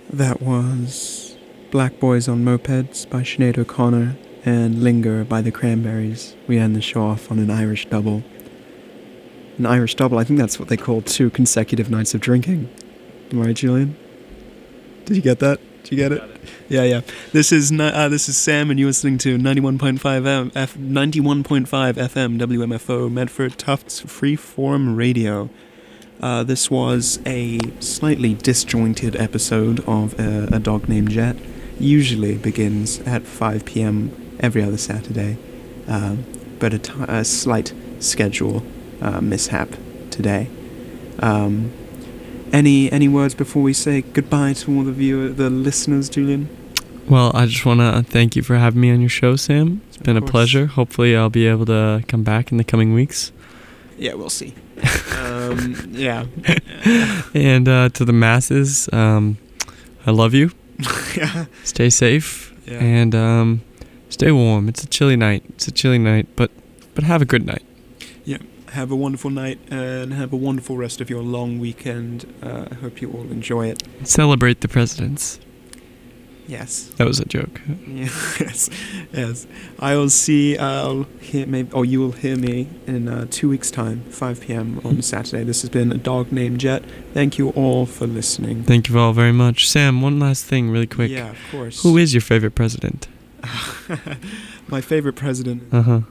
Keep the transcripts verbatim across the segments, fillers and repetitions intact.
That was Black Boys on Mopeds by Sinead O'Connor and Linger by the Cranberries. We end the show off on an Irish double. An Irish double, I think that's what they call two consecutive nights of drinking. Am I right, Julian? Did you get that? Did you get it? it? Yeah, yeah. This is uh, this is Sam, and you're listening to ninety-one point five M, F, ninety-one point five F M W M F O Medford Tufts Freeform Radio. Uh, this was a slightly disjointed episode of uh, A Dog Named Jet. Usually begins at five p.m. every other Saturday, uh, but a, t- a slight schedule uh, mishap today. Um, any any words before we say goodbye to all the viewer, the listeners, Julian? Well, I just want to thank you for having me on your show, Sam. It's been a pleasure. Hopefully I'll be able to come back in the coming weeks. Yeah, we'll see. um, yeah. And uh, to the masses, um, I love you. Yeah. Stay safe. Yeah. And um, stay warm. It's a chilly night. It's a chilly night, but but have a good night. Yeah. Have a wonderful night and have a wonderful rest of your long weekend. Uh, I hope you all enjoy it. Celebrate the presidents. Yes. That was a joke. Yeah, yes, yes. I will see, I'll hear, maybe, or you will hear me in uh, two weeks' time, five p.m. on Saturday. This has been A Dog Named Jet. Thank you all for listening. Thank you all very much. Sam, one last thing really quick. Yeah, of course. Who is your favorite president? My favorite president? Uh-huh.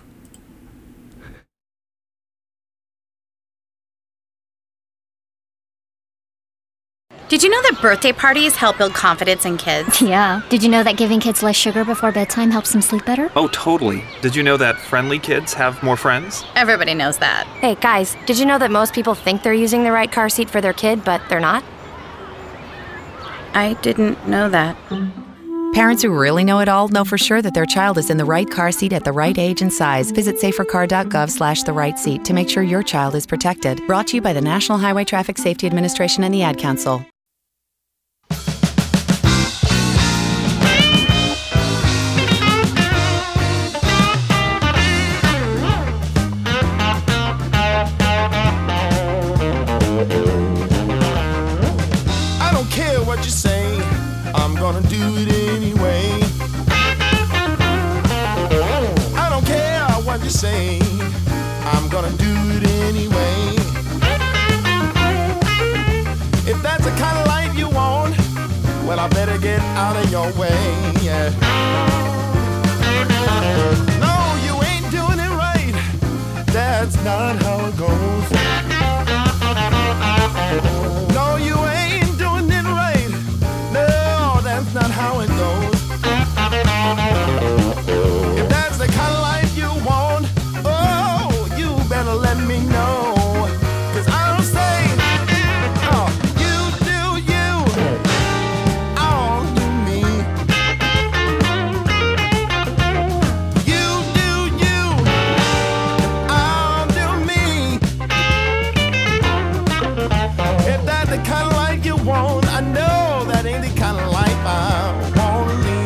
Did you know that birthday parties help build confidence in kids? Yeah. Did you know that giving kids less sugar before bedtime helps them sleep better? Oh, totally. Did you know that friendly kids have more friends? Everybody knows that. Hey, guys, did you know that most people think they're using the right car seat for their kid, but they're not? I didn't know that. Parents who really know it all know for sure that their child is in the right car seat at the right age and size. Visit safercar.gov slash the right seat to make sure your child is protected. Brought to you by the National Highway Traffic Safety Administration and the Ad Council. Gonna do it anyway. I don't care what you say, I'm gonna do it anyway. If that's the kind of life you want, well, I better get out of your way, yeah. No, you ain't doing it right, that's not how it goes. No, you ain't doing it right, no, that's not how it goes. If that's the kind of life you want, oh, you better let me know. Cause I'll say, oh, you do you, I'll do me. You do you, I'll do me. If that's the kind of life you want, I know that ain't the kind of life I wanna lead.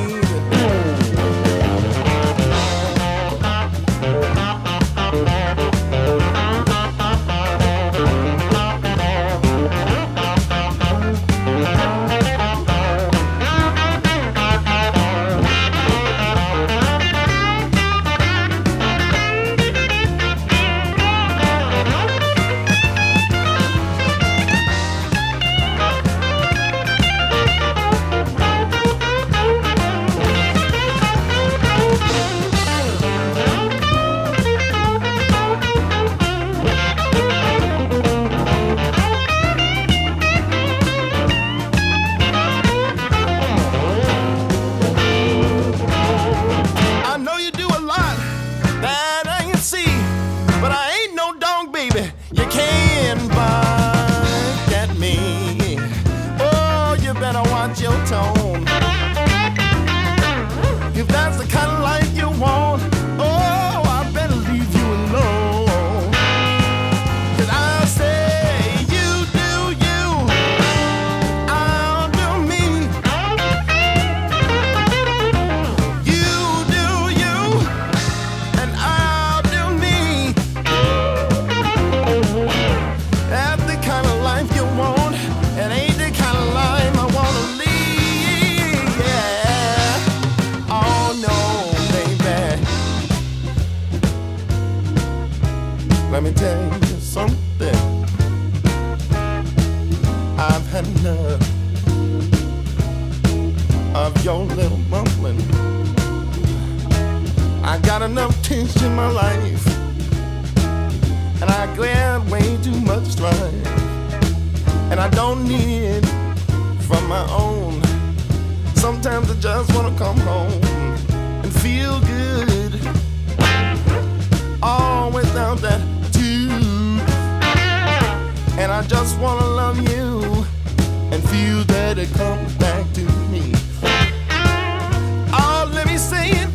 I know you do a lot that I can see, but I ain't no dog, baby. You can't bark at me. Oh, you better watch your tone. If that's the kind of life you want, oh, I better leave you alone. Cause I'll say, you do you, I'll do me. You do you, and I'll do me. Let me tell you something. I've had enough of your little mumbling. I got enough tension in my life, and I glad way too much strife, and I don't need it from my own. Sometimes I just wanna come home and feel good, all without that too. And I just wanna love you and feel that it comes back to me. Oh, let me say it.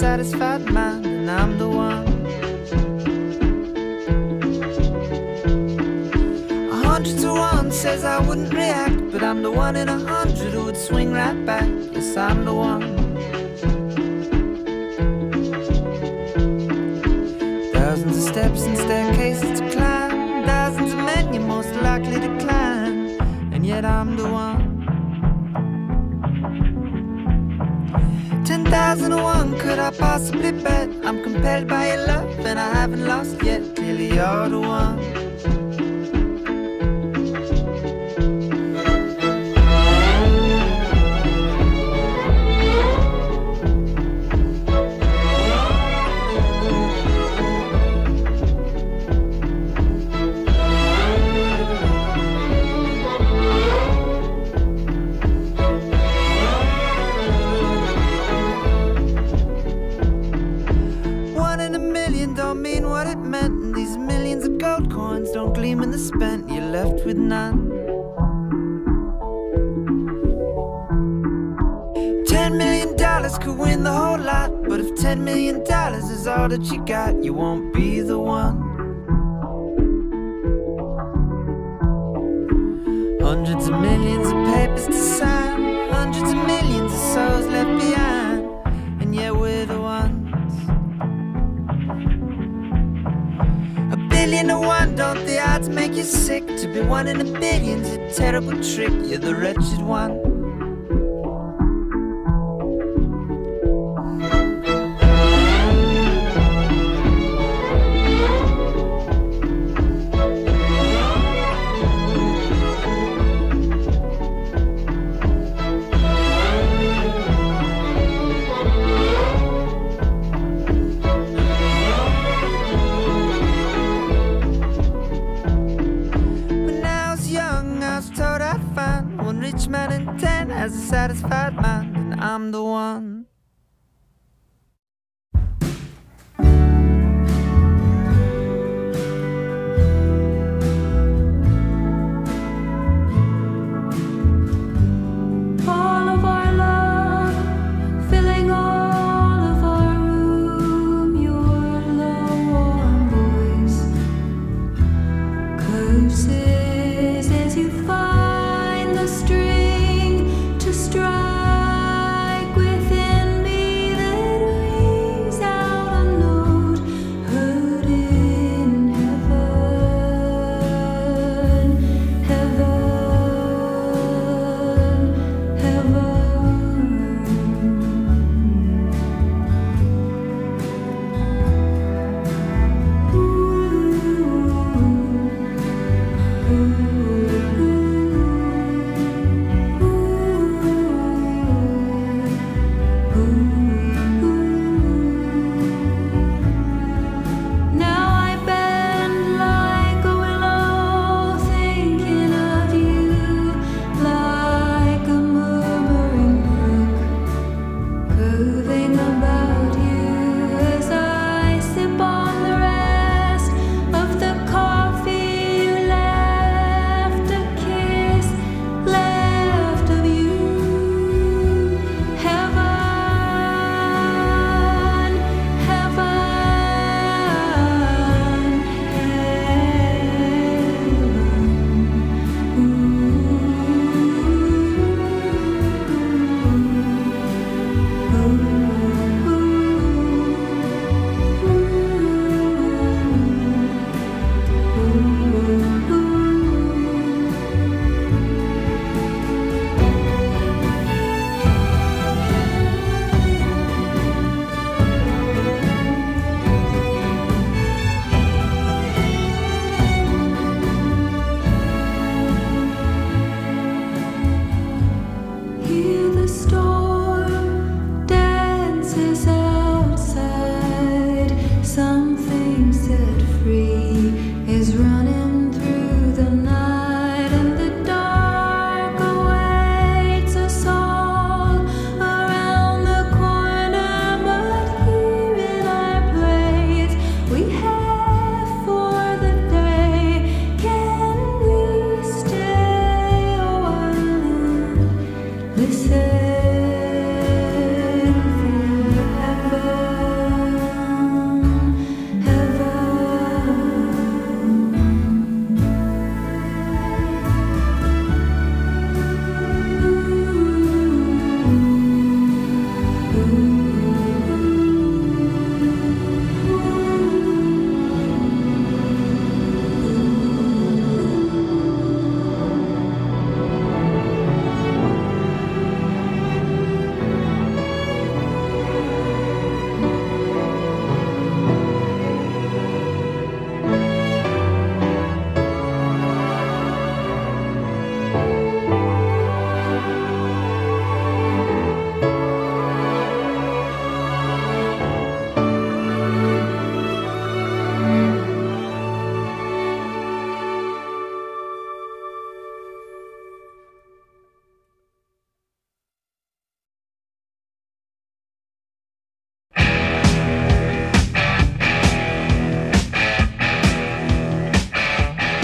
satisfied mind, and I'm the one. A hundred to one says I wouldn't react, but I'm the one in a hundred who would swing right back. Yes, I'm the one. Thousands of steps and staircases to climb, thousands of men you're most likely to climb, and yet I'm the one. Ten thousand to one, could I possibly bet? I'm compelled by your love and I haven't lost yet. Clearly you're the one. Spent, you're left with none. Ten million dollars could win the whole lot, but if ten million dollars is all that you got, you won't be the one. Hundreds of millions of papers to sign, hundreds of millions of souls left behind, and yet we're the ones. Billion to one, don't the odds make you sick? To be one in a billion's a terrible trick. You're the wretched one. Has a satisfied mind, and I'm the one. All of our love, filling all of our room, your low warm voice curses as you find the string to strike within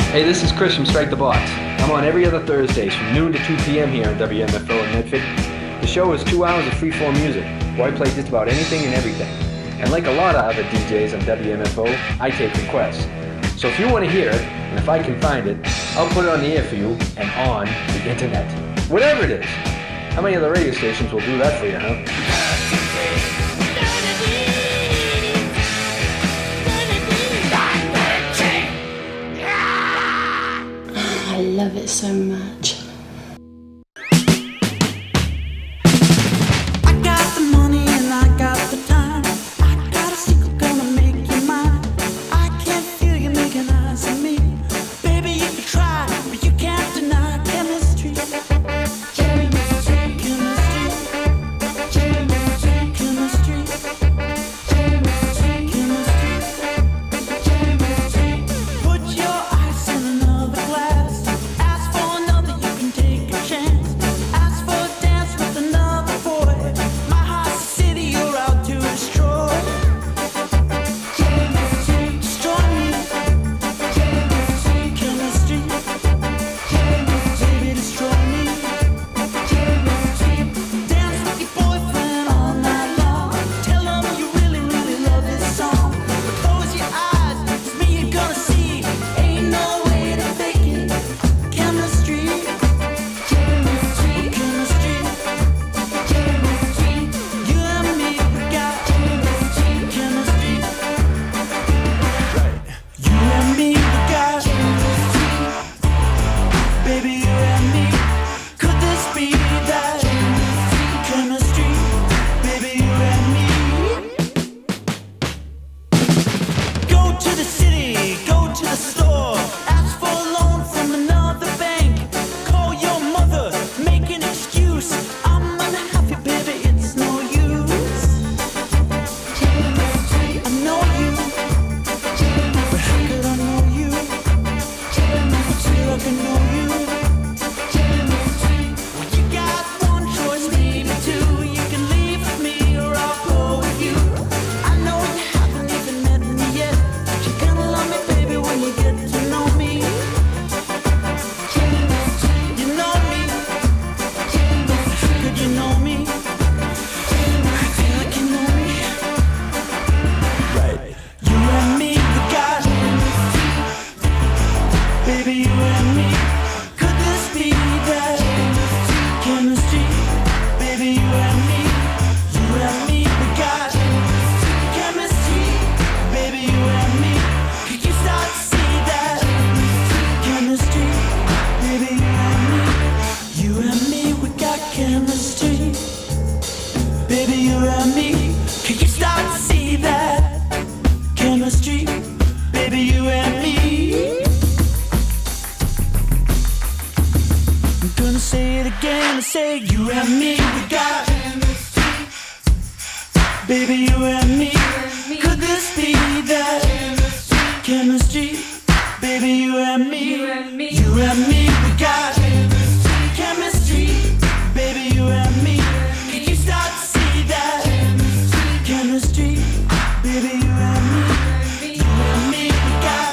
Hey, this is Chris from Strike the Box. I'm on every other Thursdays from noon to two p.m. here on W M F O in Medford. The show is two hours of free-form music, where I play just about anything and everything. And like a lot of other D Js on W M F O, I take requests. So if you want to hear it, and if I can find it, I'll put it on the air for you and on the internet. Whatever it is. How many other radio stations will do that for you, huh? I love it so much. I got the money and I got the time. I got a secret gonna make you mine. I can feel you making eyes at me. Baby, you can try, but you can't deny chemistry. Chemistry, chemistry, chemistry, chemistry, chemistry, chemistry. Put your eyes in another glass. Ask for another, you can take a chance. Ask for a dance with another boy. My heart's a city you're out to destroy. Chemistry, destroy me. Chemistry, chemistry, chemistry, baby, destroy me. Chemistry, dance with your boyfriend all night long. Tell him you really, really love his song. Close your eyes, it's me you're gonna see. Ain't no way to fake it. Chemistry, chemistry, chemistry, chemistry. You and me, we got chemistry, chemistry. Right. You and me, we got chemistry. Baby, you and me. Could this be that chemistry? Baby, you and me. Go to the city, go to the store. Ask for a loan from another bank. Call your mother, make an excuse. I'm unhappy, baby, it's no use. Chemistry, I know you. But how could I know you? Chemistry, I can know you. Chemistry, well, you got one choice, maybe two. You can leave with me or I'll go with you. I know you haven't even met me yet. You're gonna love me, baby, when you get to know me. Chemistry, you know me. Chemistry, could you know me? I feel like you know me. Right. You and me, we got chemistry. Baby, you and me. Could this be that chemistry? Baby, you and me. You and me, we got chemistry. Baby, you and me. Could you start to see that chemistry? Baby, you and me. You and me, we got chemistry. Baby, you and me. Could you start to see that chemistry? Baby, you and me. I'm gonna say it again and say you and me, we got chemistry. Baby, you and me. Could this be that chemistry? Baby, you and me. You and me, we got chemistry. Baby, you and me. Could you start to see that chemistry? Baby, you and me. You and me, we got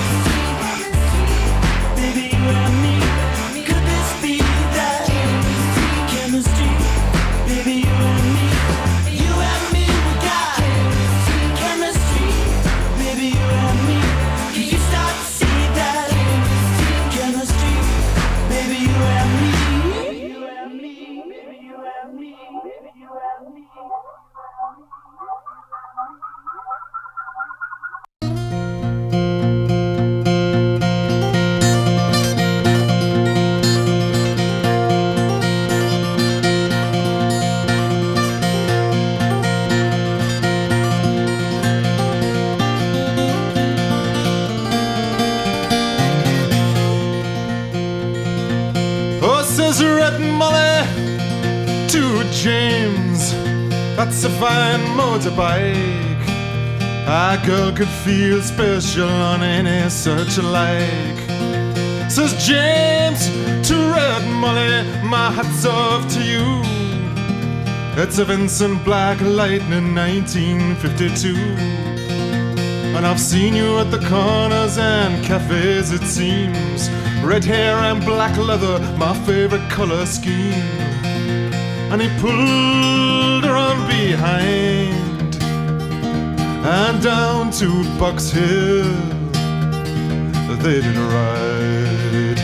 baby, you and me. Could this be that chemistry? Baby, you and me. You and me, we got chemistry. Baby, you and me. Can you start to see that chemistry? Baby, you and me. You and me, baby, you and me, baby, you and me. Oh, says Red Molly to James, that's a fine motorbike. A girl could feel special on any such like. Says James to Red Molly, my hat's off to you. It's a Vincent Black Lightning nineteen fifty-two. And I've seen you at the corners and cafes, it seems. Red hair and black leather, my favorite color scheme. And he pulled her on behind and down to Box Hill they did ride.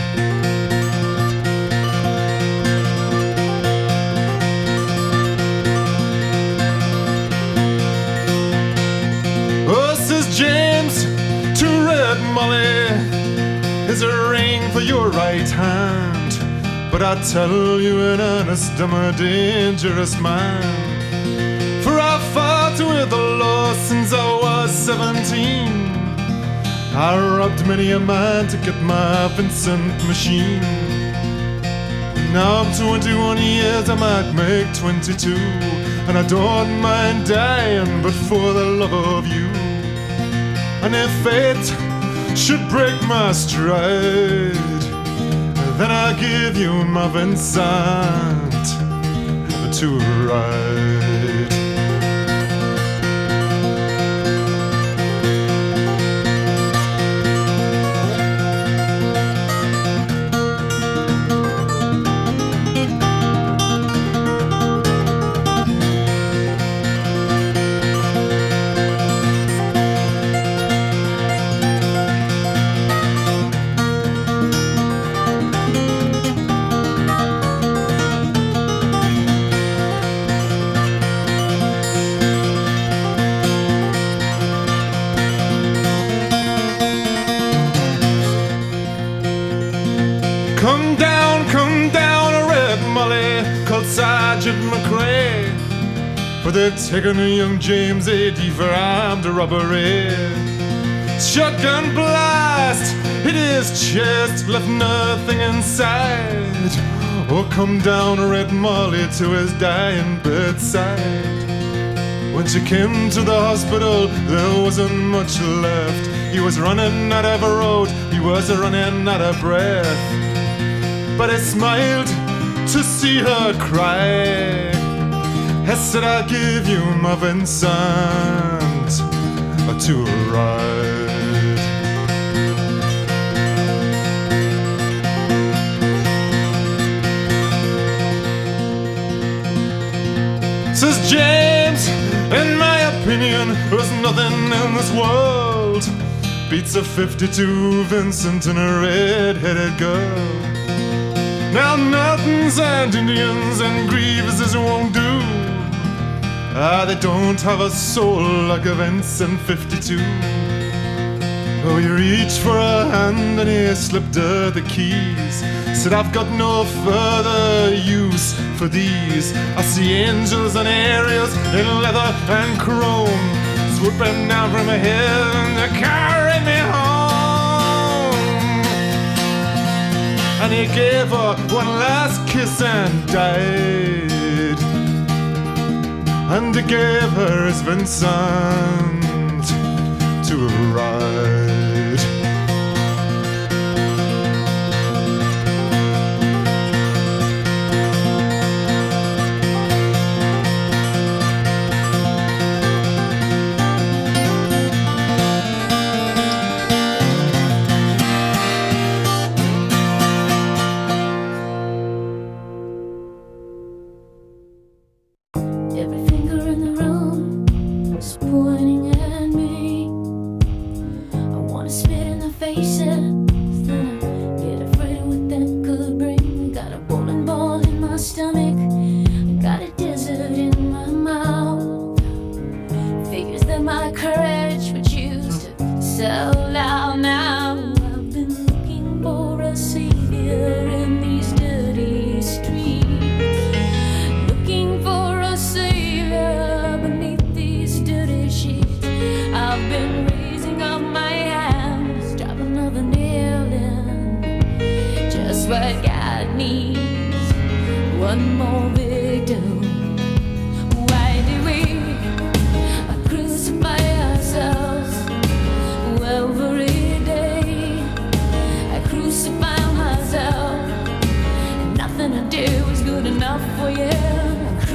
Oh, says James to Red Molly, is a ring for your right hand, but I tell you in earnest I'm a dangerous man. For I fought with the law since I was seventeen. I robbed many a man to get my Vincent machine. Now I'm twenty-one years, I might make twenty-two, and I don't mind dying but for the love of you. And if fate should break my stride, then I'll give you my Vincent to ride. Come down, come down, Red Molly, called Sergeant McRae, for they've taken young James A D for armed robbery. Shotgun blast hit his chest, left nothing inside. Oh, come down, Red Molly, to his dying bedside. When she came to the hospital, there wasn't much left. He was running out of a road, he was running out of breath. But I smiled to see her cry. I said, I'll give you my Vincent to ride. Says James, in my opinion, there's nothing in this world beats a fifty-two Vincent and a red-headed girl. Now Nortons and Indians and Grieveses won't do. Ah, they don't have a soul like a Vincent fifty-two. Oh, he reached for a hand and he slipped her the keys. Said, I've got no further use for these. I see angels and aerials in leather and chrome, swooping down from heaven to carry me home. And he gave her one last kiss and died. And he gave her his Vincent to ride.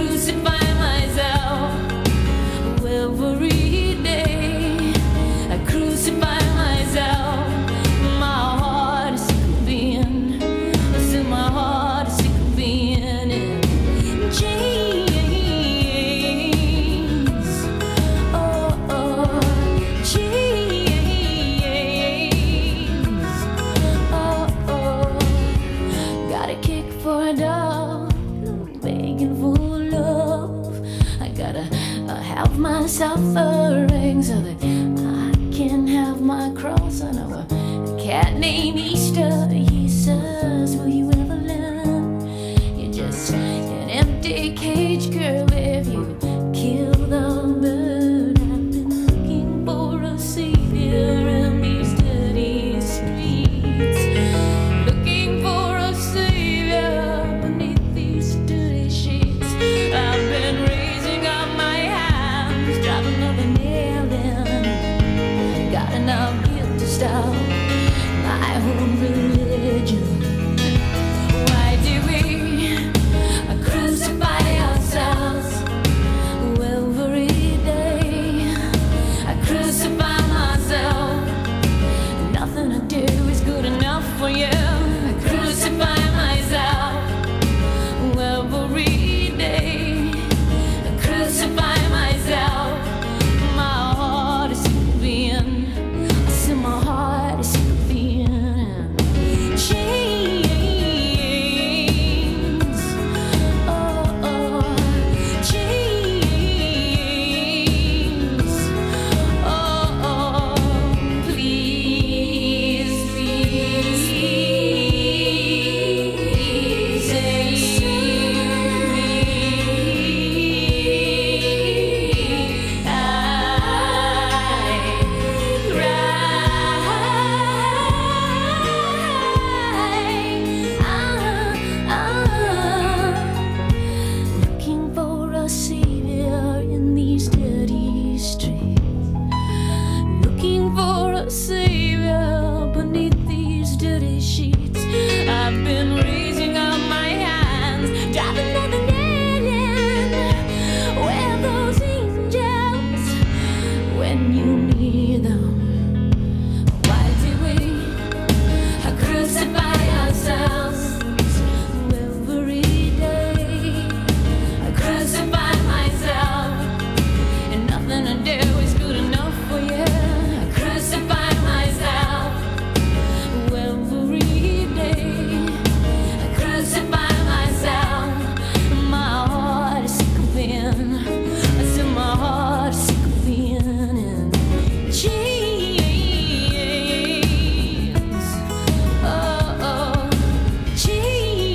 Every day I Gotta uh, have myself a ring so that I can have my cross. I know a cat named Easter. He says, will you ever learn? You're just an empty cage, girl, if you kill the bird. I've been looking for a savior in these dirty streets, looking for a savior beneath these dirty sheets. I've been raising up my hands, driving another nail in. Got enough guilt to stop my own religion. Why do we uh, crucify ourselves every day? I crucify myself. Nothing I do is good enough for you. I crucify myself every day. I crucify myself. My heart is sick of being. I see my heart is sick of being chains. Oh, oh, chains. Oh, oh, please, please, save me. Looking for a savior in these dirty streets, looking for a savior beneath these dirty sheets. I've been raising up my hands, driving another nail in. Where are those angels when you need them? Why do we crucify ourselves every day? I crucify myself, and nothing I do is good enough for you. I crucify myself every day. I crucify myself. My heart is sick of being. I said my heart is sick of being in chains. Oh, oh, chains.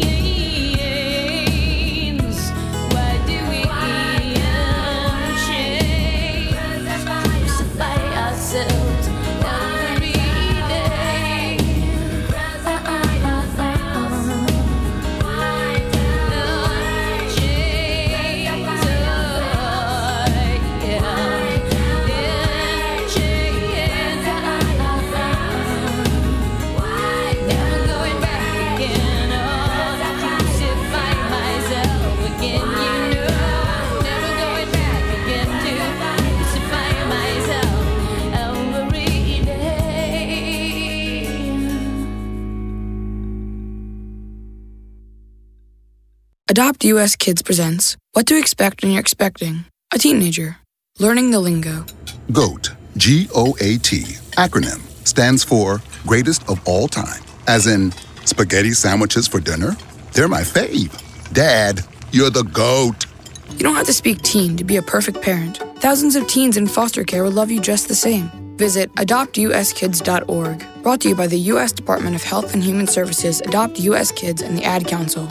Why do we in chains? Crucify ourselves every day. Ah, ah, ah, ah, ah. Adopt U S Kids presents What to Expect When You're Expecting a Teenager, Learning the Lingo. GOAT, G O A T, acronym, stands for Greatest of All Time. As in, spaghetti sandwiches for dinner? They're my fave. Dad, you're the GOAT. You don't have to speak teen to be a perfect parent. Thousands of teens in foster care will love you just the same. Visit adopt u s kids dot org. Brought to you by the U S Department of Health and Human Services, Adopt U S Kids, and the Ad Council.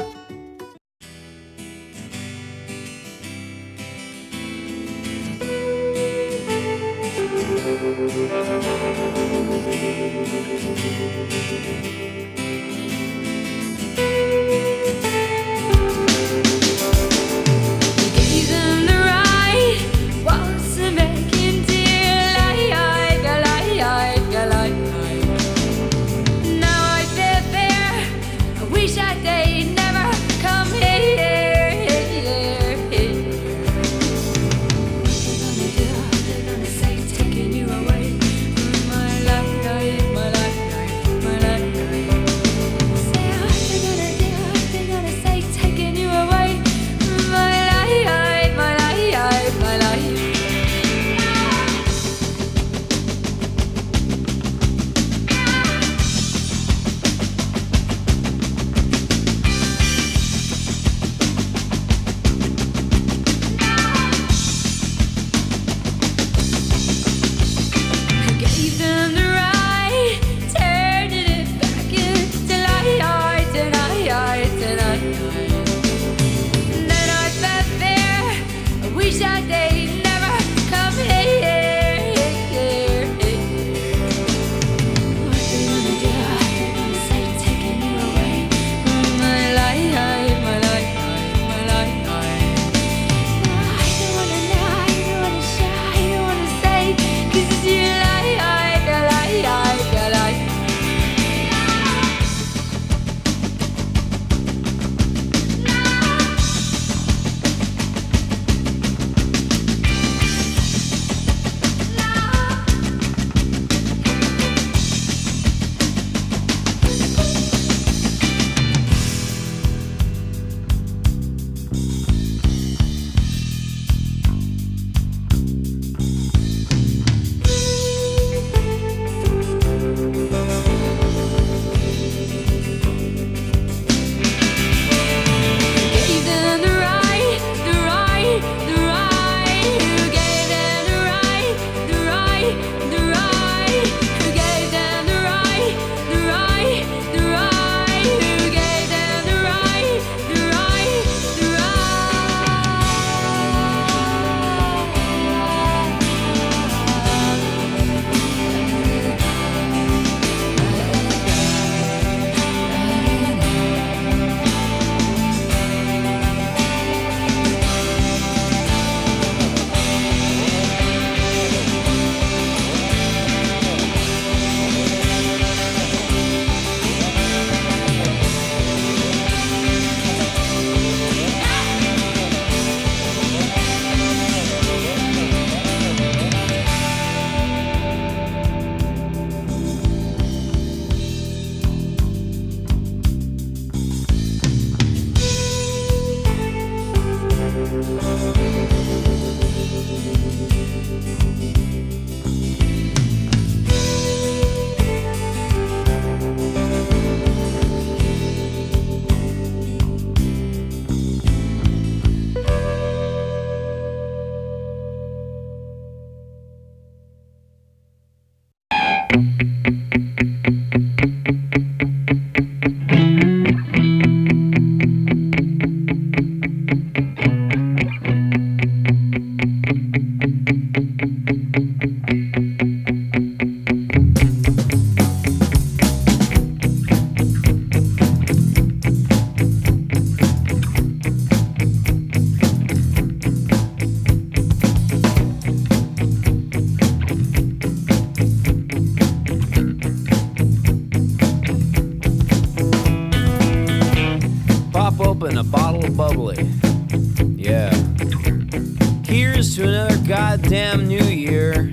open a bottle of bubbly. Yeah. Here's to another goddamn new year.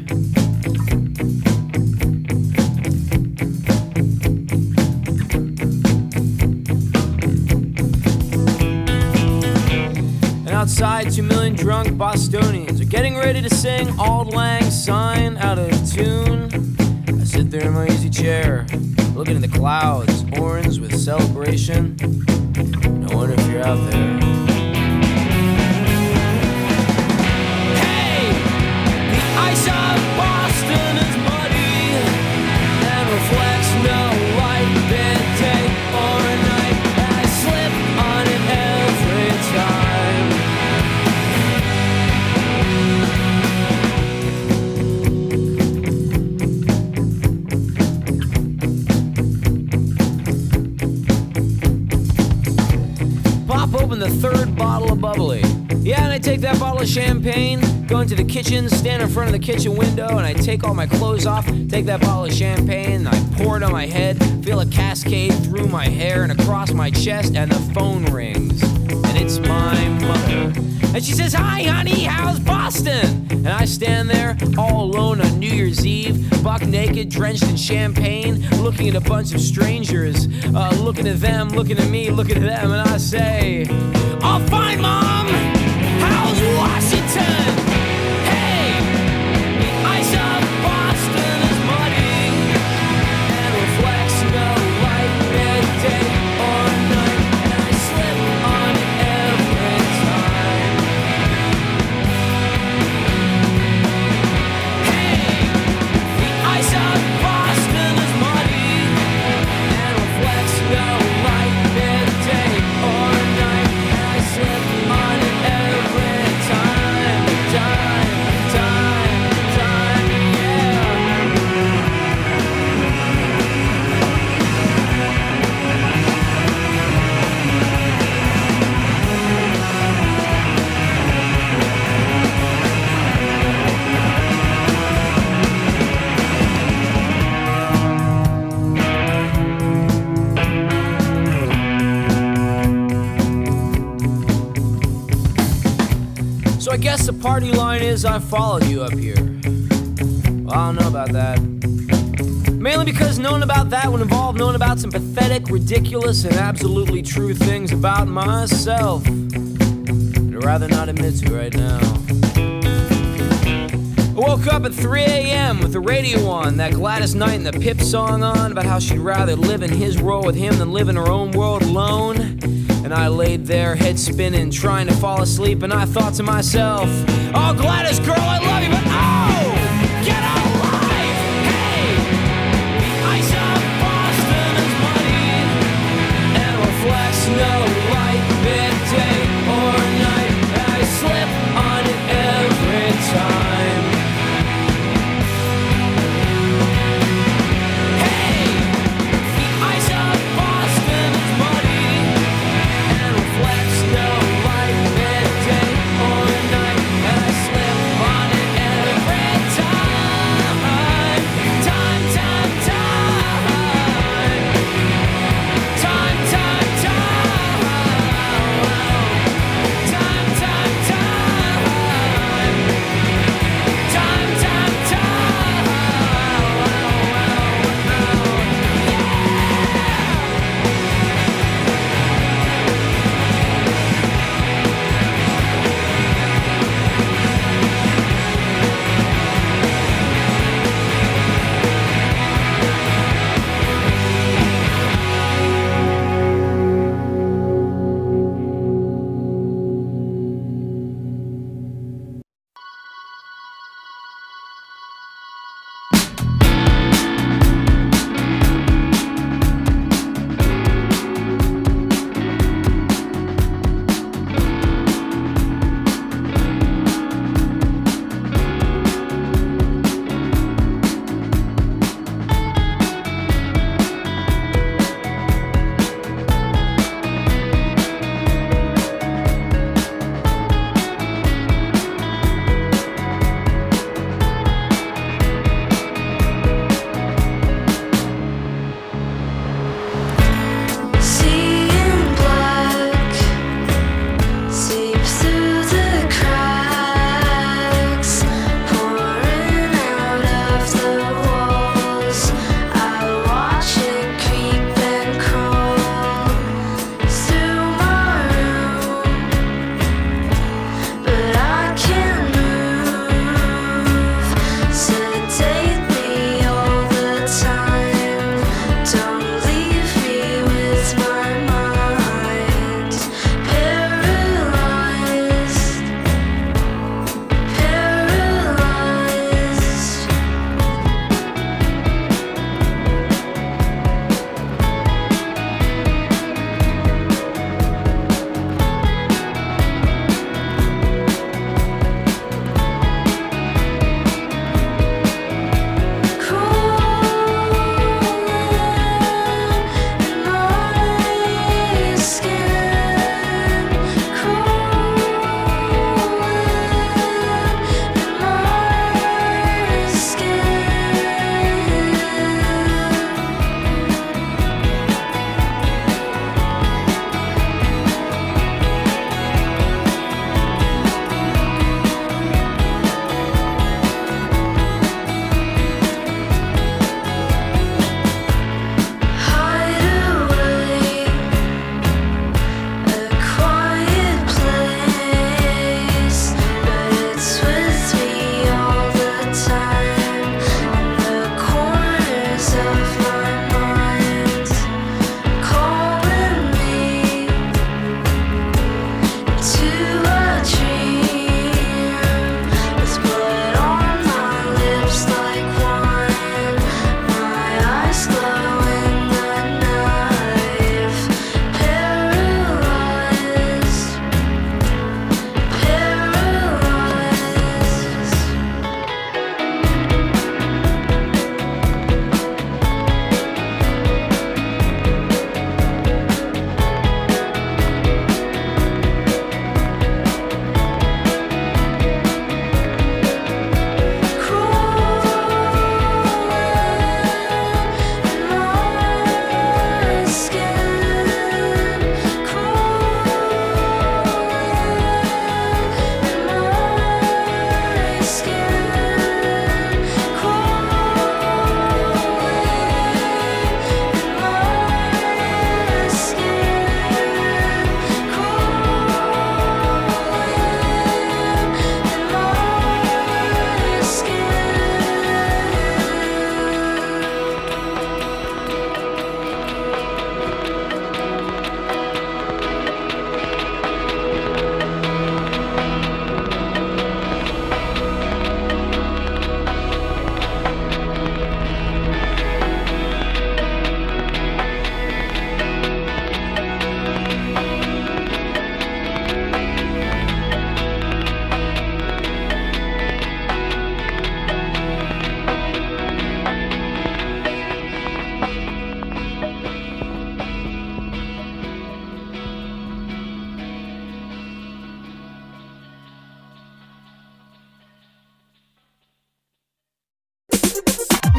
And outside, two million drunk Bostonians are getting ready to sing Auld Lang Syne out of tune. I sit there in my easy chair, looking at the clouds, orange with celebration. I wonder if you're out there. Hey! The ice of Boston is muddy and reflects no light, midday or night. I slip on it every time. Pop open the third bottle of bubbly. Yeah, and I take that bottle of champagne, go into the kitchen, stand in front of the kitchen window, and I take all my clothes off, take that bottle of champagne, and I pour it on my head, feel a cascade through my hair and across my chest, and the phone rings. And it's my mother. And she says, "Hi, honey, how's Boston?" And I stand there all alone on New Year's Eve, buck naked, drenched in champagne, looking at a bunch of strangers, uh, looking at them, looking at me, looking at them, and I say, "All fine, Mom. How's Washington? Hey, the ice of Boston is muddy and reflects no light, midday or night, and I slip on it every time. Hey, the ice of Boston is muddy and reflects no light, midday or night, and I slip on it every time, time, time, time, yeah." So I guess the party line is I followed you up here. Well, I don't know about that. Mainly because knowing about that would involve knowing about some pathetic, ridiculous, and absolutely true things about myself. I'd rather not admit to right now. I woke up at three a.m. with the radio on, that Gladys Knight and the Pip song on, about how she'd rather live in his world with him than live in her own world alone. And I laid there, head spinning, trying to fall asleep, and I thought to myself, "Oh, Gladys, girl, I love you, but oh, get alive! Hey, the ice of Boston is muddy and reflects no light, midday or night, and I slip on it every time. Hey, the ice of Boston is muddy and reflects no light, midday or night, and I slip on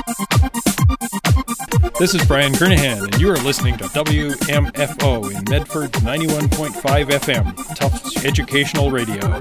This is Brian Kernahan, and you are listening to W M F O in Medford's ninety-one point five F M, Tufts Educational Radio.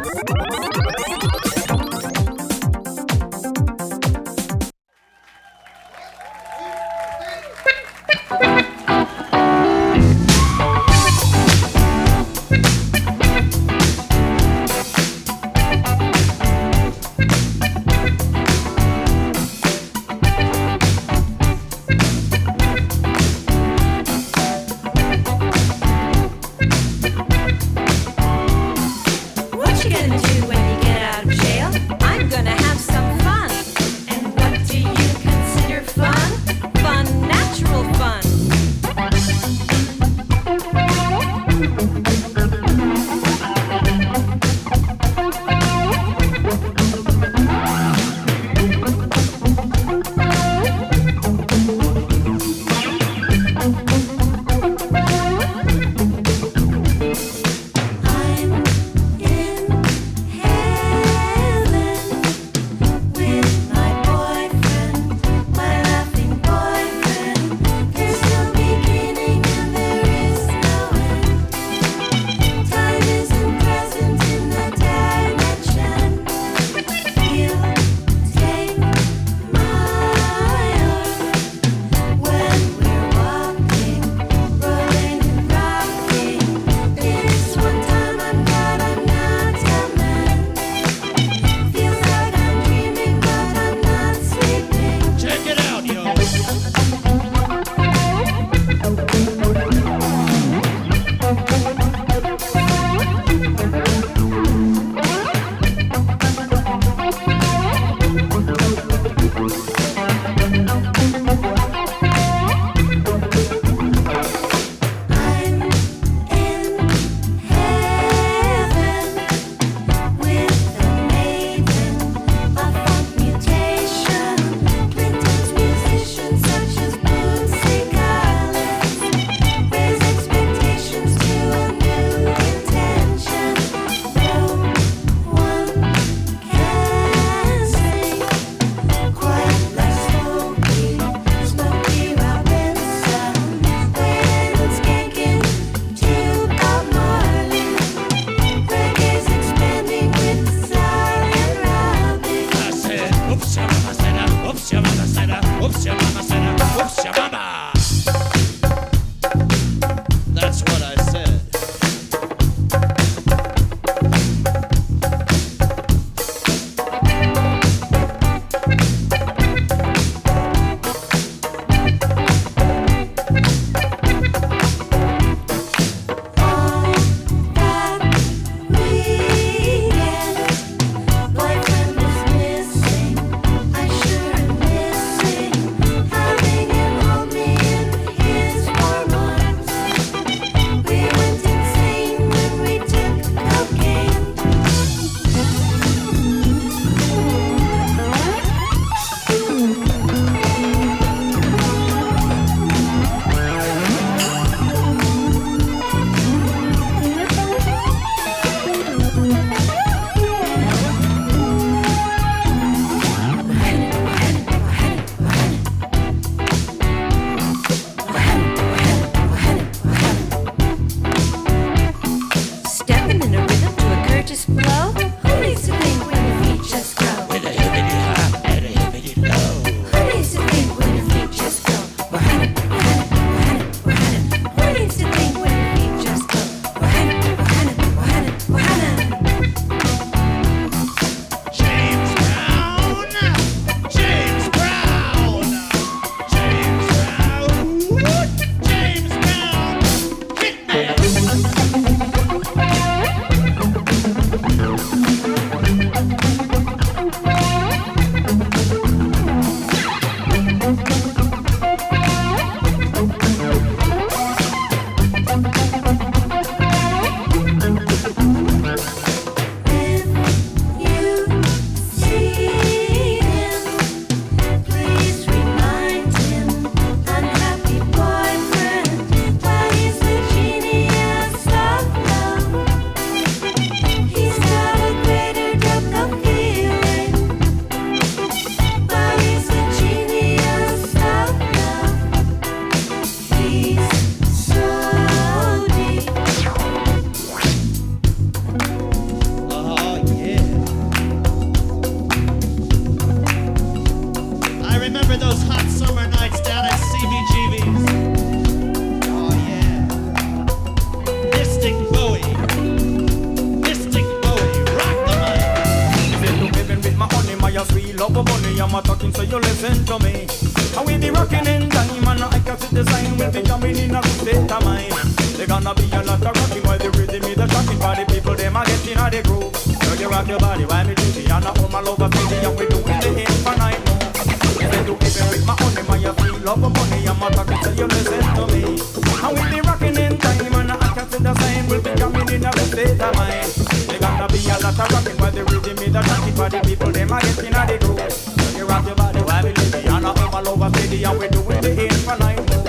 What you gonna do when you get those hot summer nights down at C B G B's. Oh yeah. Mystic Bowie. Mystic Bowie. Rock the mic. Say to heaven with my honey, my sweet love of money. I'm a talking so you listen to me. And we be rocking in time and I can see the sign. We'll be coming in a good state of mind. They gonna be a lot of rocking while the rhythm is the shocking. Body people, them are getting out the groove. So you rock your body while me do the and I hold my love of city and we doing the infinite move. Say to heaven with my honey, my sweet love of money. I'm a talking so you listen to me. And we be rocking in time and I can see the sign. We'll be coming in a good state of mind. They gonna be a lot of rocking while the rhythm is the shocking. Body people, them are getting out the groove. So you rock your body while me do the and I hold my love of city and we doing the infinite move.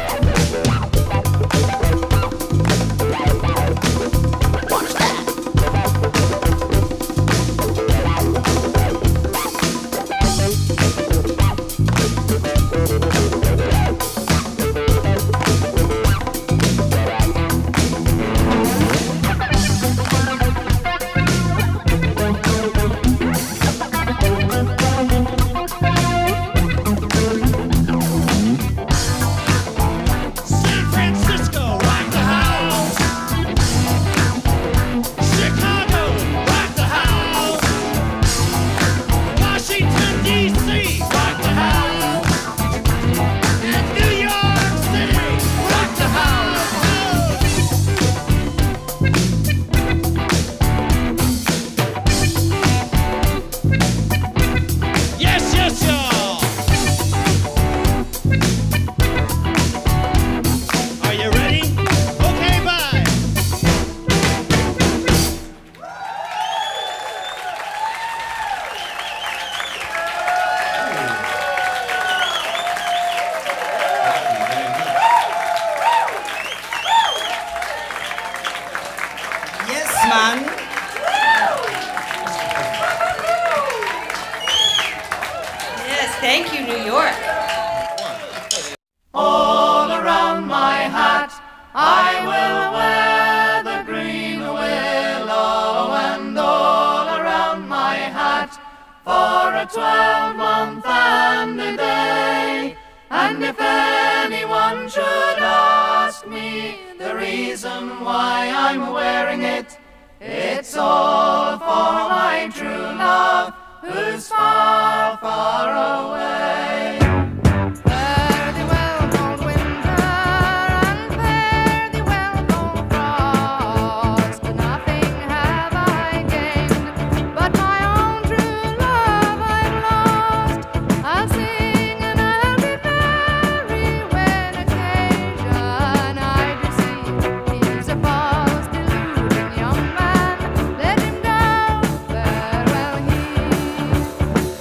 Thank you, New York. All around my hat, I will wear the green willow, and all around my hat, for a twelve-month and a day. And if anyone should ask me the reason why I'm wearing it, it's all for my true love, who's far, far away. Fare thee well, cold winter, and fare thee well, cold frost. Nothing have I gained, but my own true love I've lost. I'll sing and I'll be merry when occasion I deceive. He's a false, deluding young man, let him go, farewell he.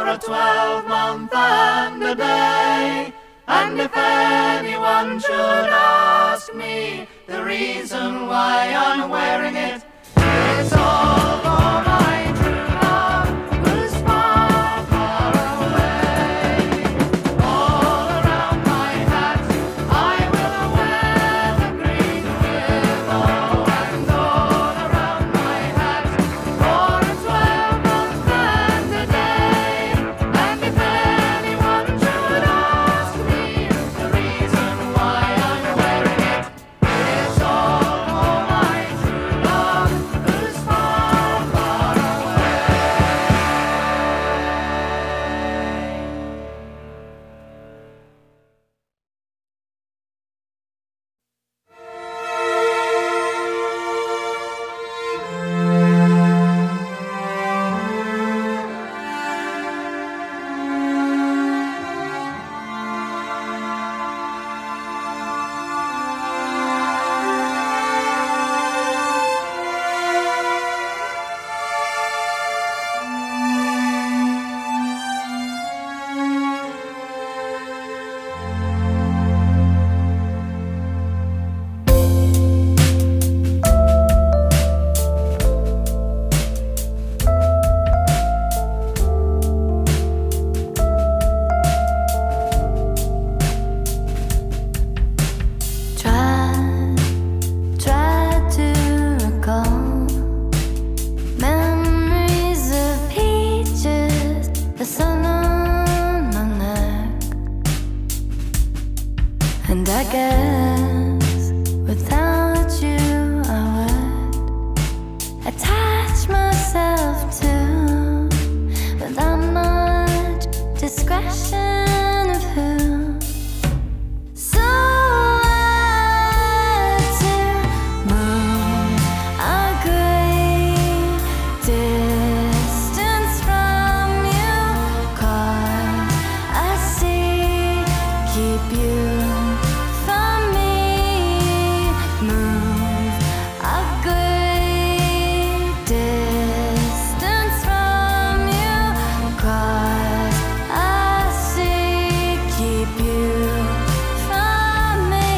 a twelve-month and a day. And if anyone should ask me the reason why I'm wearing it, it's all for my true love, who's far, far away. All around my hat I will wear the green willow, and all around my hat for a twelve-month and a day. And if anyone should ask me the reason why I'm wearing it, it's all for my true love, who's far, far away. Try, try to recall memories of peaches, the sun on my neck. And I guess without you I would attach myself to, without much discretion of who. So I had to move a great distance from you, 'cause I see, keep you from me. Move a great distance from you, 'cause I see, keep you from me.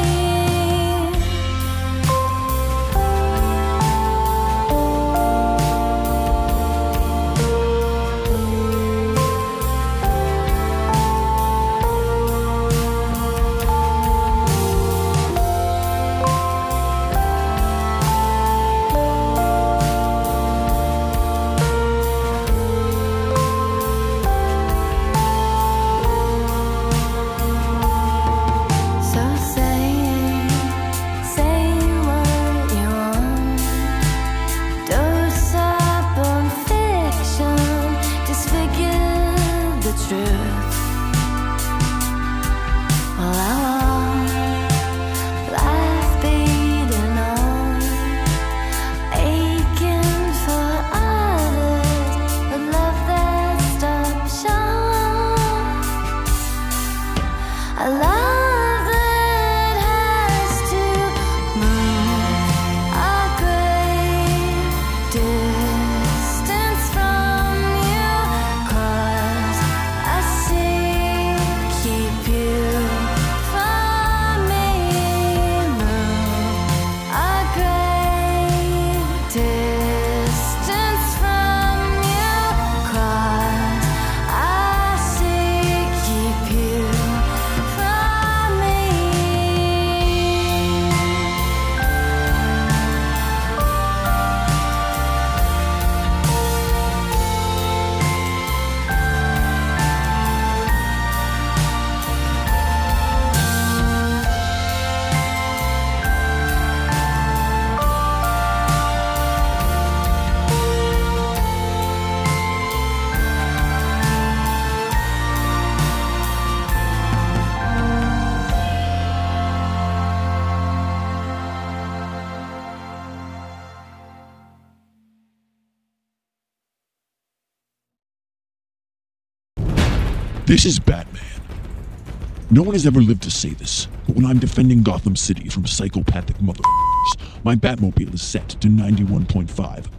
So say, say what you want. Dose up on fiction, disfigure the truth. Well, I want life beating on, aching for others, with love that stops short. A love that has to move a great distance from you, 'cause I see, keep you from me. Move a great distance from you, 'cause I see, keep you from me. This is Batman. No one has ever lived to say this, but when I'm defending Gotham City from psychopathic motherfuckers, my Batmobile is set to ninety-one point five